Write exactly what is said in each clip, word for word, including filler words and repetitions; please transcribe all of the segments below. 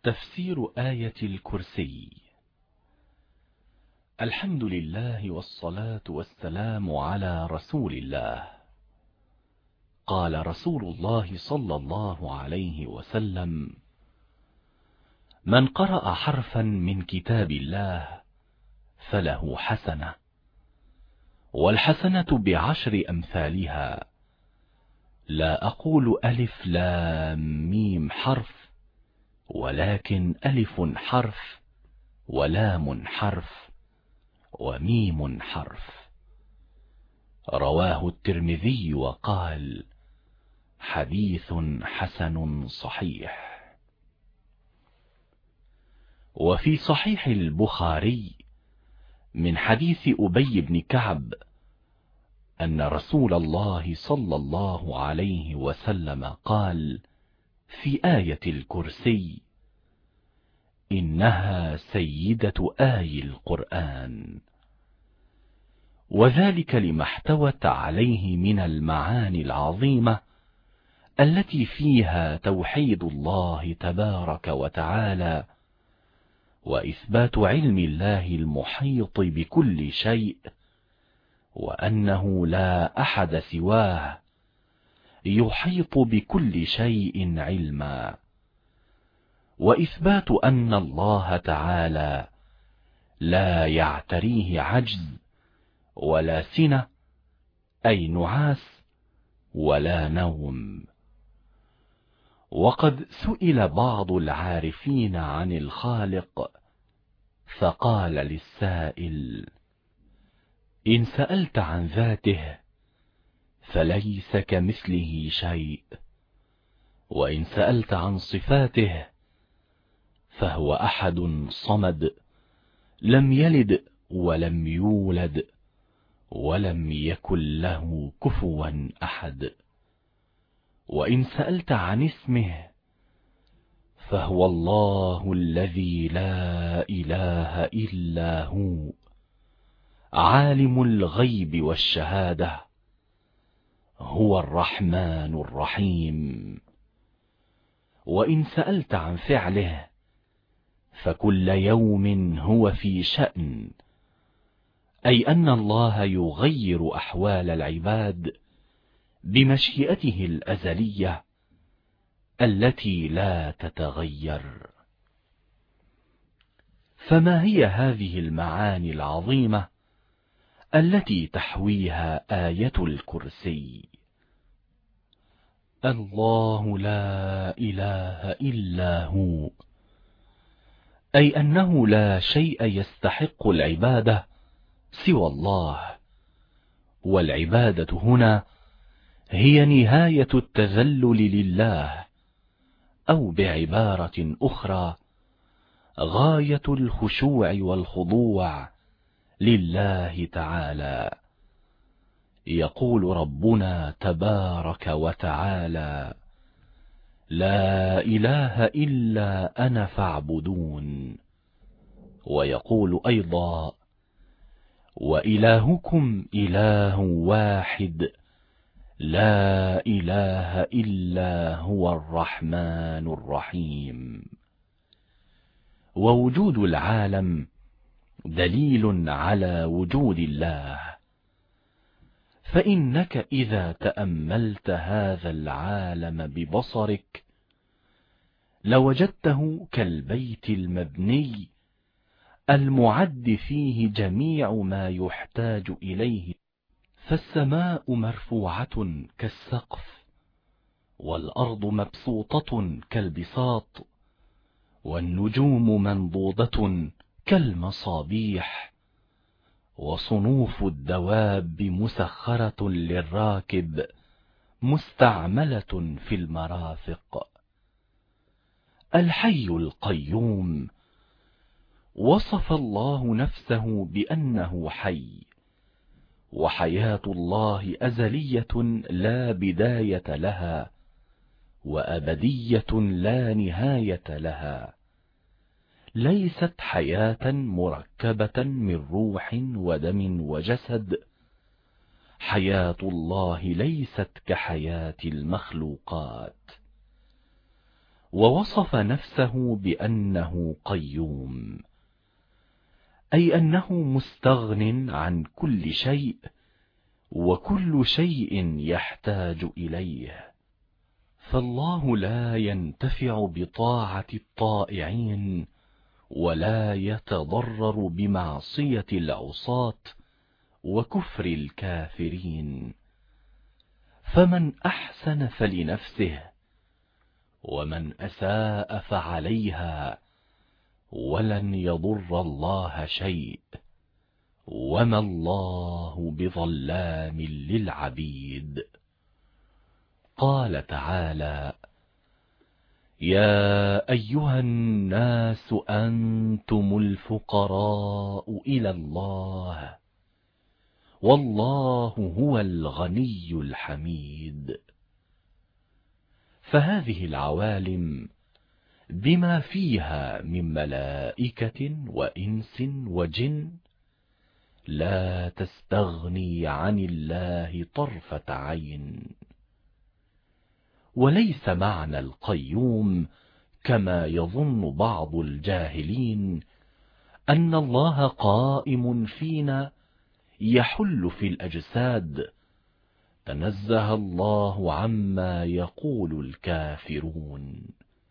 تفسير آية الكرسي. الحمد لله والصلاة والسلام على رسول الله. قال رسول الله صلى الله عليه وسلم: من قرأ حرفا من كتاب الله فله حسنة، والحسنة بعشر أمثالها، لا أقول ألف لام ميم حرف، ولكن ألف حرف ولام حرف وميم حرف. رواه الترمذي وقال: حديث حسن صحيح. وفي صحيح البخاري من حديث أبي بن كعب أن رسول الله صلى الله عليه وسلم قال في آية الكرسي: إنها سيدة آي القرآن. وذلك لما احتوت عليه من المعاني العظيمة التي فيها توحيد الله تبارك وتعالى، وإثبات علم الله المحيط بكل شيء، وأنه لا أحد سواه يحيط بكل شيء علما، وإثبات أن الله تعالى لا يعتريه عجز ولا سنة، أي نعاس ولا نوم. وقد سئل بعض العارفين عن الخالق فقال للسائل: إن سألت عن ذاته فليس كمثله شيء، وإن سألت عن صفاته فهو أحد صمد، لم يلد ولم يولد ولم يكن له كفوا أحد. وإن سألت عن اسمه فهو الله الذي لا إله إلا هو، عالم الغيب والشهادة، هو الرحمن الرحيم. وإن سألت عن فعله فكل يوم هو في شأن، أي أن الله يغير أحوال العباد بمشيئته الأزلية التي لا تتغير. فما هي هذه المعاني العظيمة التي تحويها آية الكرسي؟ الله لا إله إلا هو، أي أنه لا شيء يستحق العبادة سوى الله، والعبادة هنا هي نهاية التذلل لله، أو بعبارة أخرى غاية الخشوع والخضوع لله تعالى. يقول ربنا تبارك وتعالى: لا إله إلا أنا فاعبدون. ويقول أيضا: وإلهكم إله واحد لا إله إلا هو الرحمن الرحيم. ووجود العالم دليل على وجود الله، فإنك إذا تأملت هذا العالم ببصرك لوجدته كالبيت المبني المعد فيه جميع ما يحتاج إليه، فالسماء مرفوعة كالسقف، والأرض مبسوطة كالبساط، والنجوم منضودة كالمصابيح، وصنوف الدواب مسخرة للراكب مستعملة في المرافق. الحي القيوم وصف الله نفسه بأنه حي، وحياة الله أزلية لا بداية لها، وأبدية لا نهاية لها، ليست حياة مركبة من روح ودم وجسد. حياة الله ليست كحياة المخلوقات. ووصف نفسه بأنه قيوم، أي أنه مستغن عن كل شيء، وكل شيء يحتاج إليه. فالله لا ينتفع بطاعة الطائعين، ولا يتضرر بمعصية العصاة وكفر الكافرين. فمن أحسن فلنفسه، ومن أساء فعليها، ولن يضر الله شيء، وما الله بظلام للعبيد. قال تعالى: يا أيها الناس أنتم الفقراء إلى الله، والله هو الغني الحميد. فهذه العوالم بما فيها من ملائكة وإنس وجن لا تستغني عن الله طرفة عين. وليس معنى القيوم كما يظن بعض الجاهلين أن الله قائم فينا يحل في الأجساد، تنزه الله عما يقول الكافرون.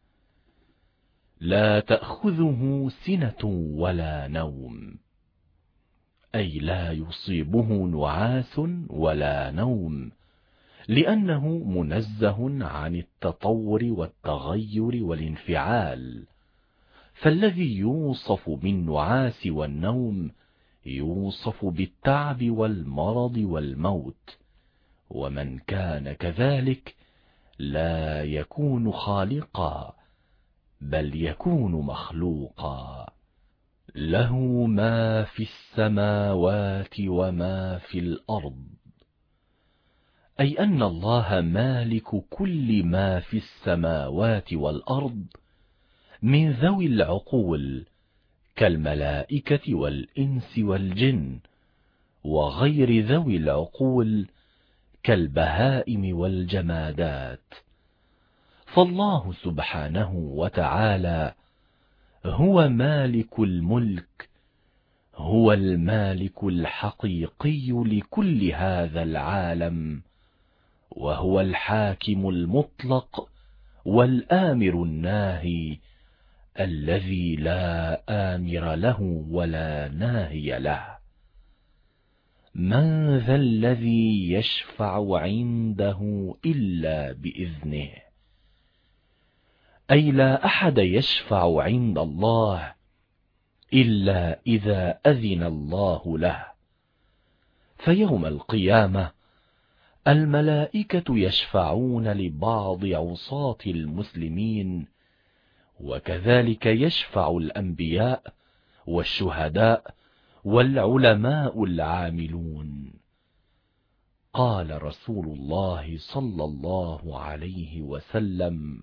لا تأخذه سنة ولا نوم، أي لا يصيبه نعاس ولا نوم، لأنه منزه عن التطور والتغير والانفعال. فالذي يوصف بالنعاس والنوم يوصف بالتعب والمرض والموت، ومن كان كذلك لا يكون خالقا، بل يكون مخلوقا. له ما في السماوات وما في الأرض، أي أن الله مالك كل ما في السماوات والأرض من ذوي العقول كالملائكة والإنس والجن، وغير ذوي العقول كالبهائم والجمادات. فالله سبحانه وتعالى هو مالك الملك، هو المالك الحقيقي لكل هذا العالم، وهو الحاكم المطلق والآمر الناهي الذي لا آمر له ولا ناهي له. من ذا الذي يشفع عنده إلا بإذنه، أي لا أحد يشفع عند الله إلا إذا أذن الله له. فيوم القيامة الملائكة يشفعون لبعض عصاة المسلمين، وكذلك يشفع الأنبياء والشهداء والعلماء العاملون. قال رسول الله صلى الله عليه وسلم: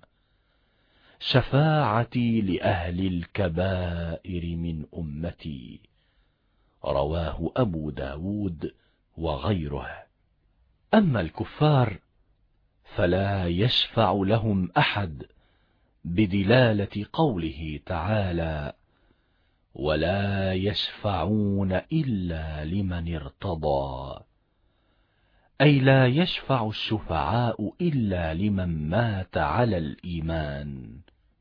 شفاعتي لأهل الكبائر من أمتي. رواه أبو داود وغيره. أما الكفار فلا يشفع لهم أحد، بدلالة قوله تعالى: ولا يشفعون إلا لمن ارتضى، أي لا يشفع الشفعاء إلا لمن مات على الإيمان،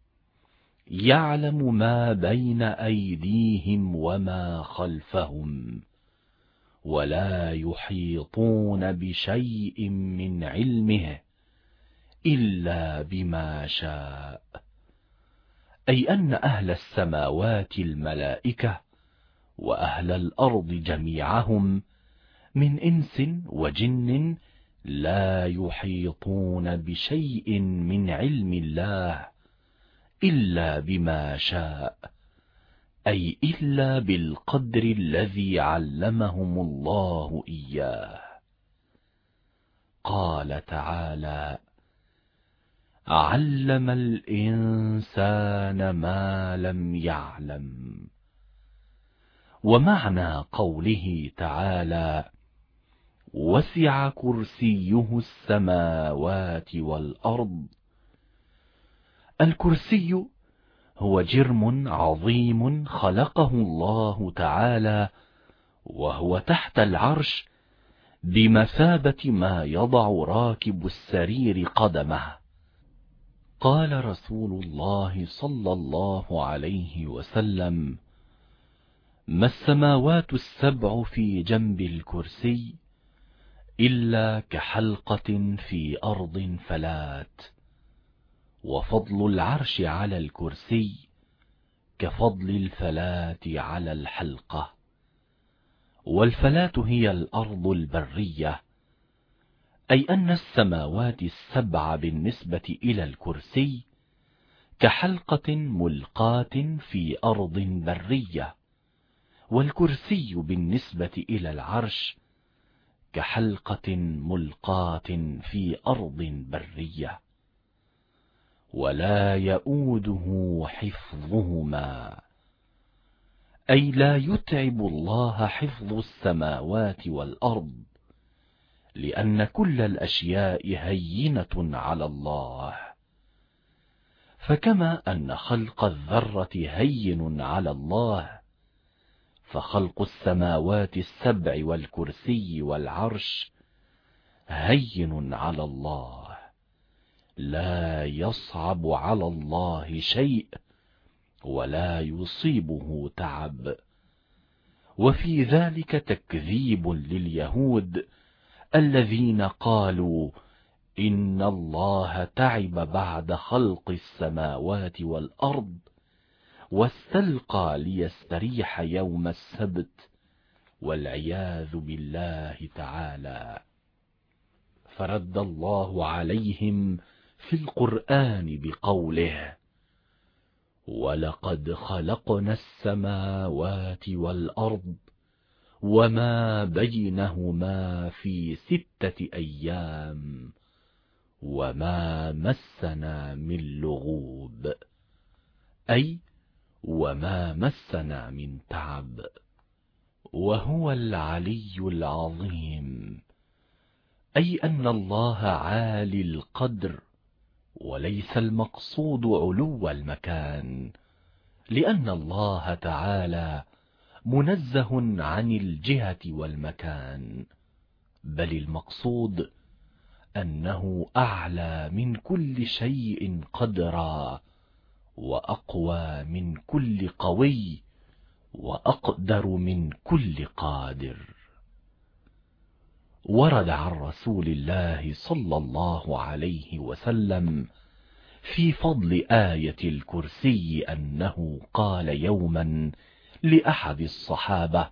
يعلم ما بين أيديهم وما خلفهم، ولا يحيطون بشيء من علمه إلا بما شاء. أي أن أهل السماوات الملائكة، وأهل الأرض جميعهم من إنس وجن لا يحيطون بشيء من علم الله إلا بما شاء، أي إلا بالقدر الذي علمهم الله إياه. قال تعالى: علم الإنسان ما لم يعلم. ومعنى قوله تعالى: وسع كرسيه السماوات والأرض، الكرسي هو جرم عظيم خلقه الله تعالى، وهو تحت العرش بمثابة ما يضع راكب السرير قدمه. قال رسول الله صلى الله عليه وسلم: ما السماوات السبع في جنب الكرسي إلا كحلقة في أرض فلات، وفضل العرش على الكرسي كفضل الفلاة على الحلقة. والفلاة هي الأرض البرية، أي أن السماوات السبع بالنسبة إلى الكرسي كحلقة ملقاة في أرض برية، والكرسي بالنسبة إلى العرش كحلقة ملقاة في أرض برية، ولا يؤوده حفظهما، أي لا يتعب الله حفظ السماوات والأرض، لأن كل الأشياء هينة على الله. فكما أن خلق الذرة هين على الله، فخلق السماوات السبع والكرسي والعرش هين على الله، لا يصعب على الله شيء ولا يصيبه تعب. وفي ذلك تكذيب لليهود الذين قالوا إن الله تعب بعد خلق السماوات والأرض واستلقى ليستريح يوم السبت، والعياذ بالله تعالى. فرد الله عليهم في القرآن بقوله: ولقد خلقنا السماوات والأرض وما بينهما في ستة أيام وما مسنا من لغوب، أي وما مسنا من تعب. وهو العلي العظيم، أي أن الله عالي القدر، وليس المقصود علو المكان، لأن الله تعالى منزه عن الجهة والمكان، بل المقصود أنه أعلى من كل شيء قدرا، وأقوى من كل قوي، وأقدر من كل قادر. ورد عن رسول الله صلى الله عليه وسلم في فضل آية الكرسي أنه قال يوما لأحد الصحابة: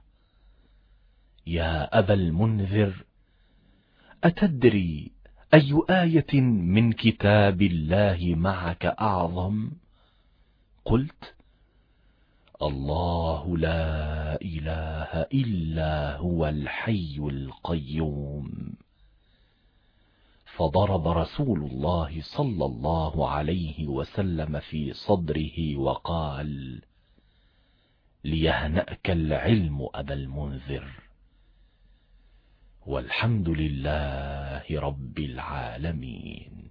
يا أبا المنذر، أتدري أي آية من كتاب الله معك أعظم؟ قلت: الله لا إله إلا هو الحي القيوم. فضرب رسول الله صلى الله عليه وسلم في صدره وقال: ليهنأك العلم أبا المنذر. والحمد لله رب العالمين.